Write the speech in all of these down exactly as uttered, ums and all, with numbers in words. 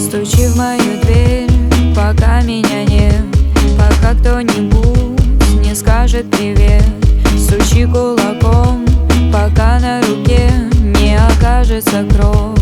Стучи в мою дверь, пока меня нет, пока кто-нибудь не скажет привет. Стучи кулаком, пока на руке не окажется кровь.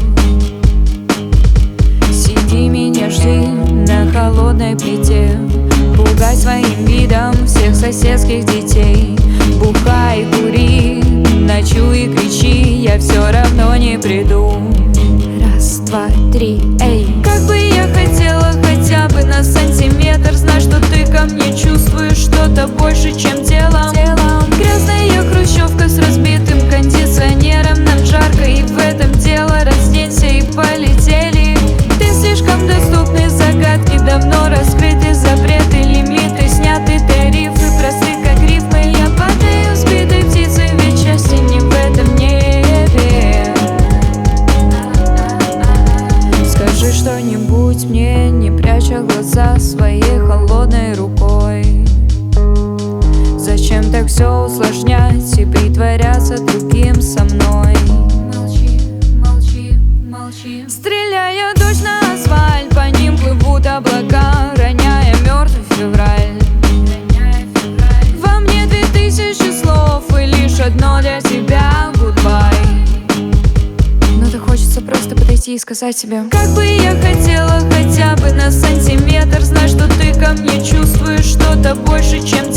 Сиди, меня жди на холодной плите, пугай своим видом всех соседских детей. Бухай, кури, ночуй и кричи, я все равно не приду. Раз, два, три, эй. Как бы я хотела хотя бы на сантиметр знать, что ты ко мне чувствуешь что-то больше, чем телом. Грязная хрущевка с разбитым кондиционером, нам жарко и в этом дело. Разденься и полетели. Ты слишком доступны, загадки давно раскрыты, запреты, лимиты сняты, тарифы просты как рифмы. Я падаю сбитой птицей, ведь счастье не в этом небе. Скажи что-нибудь мне, не пряча глаза своей холодной рукой. Зачем так все усложнять и притворяться другим со мной? Молчи, молчи, молчи. Стреляя дождь на асфальт, по ним плывут облака, роняя мертвый февраль. Во мне две тысячи слов и лишь одно для тебя — goodbye. Но так хочется просто подойти и сказать тебе: как бы я хотела хотя бы на сантиметр знать, что ты ко мне чувствуешь что-то больше, чем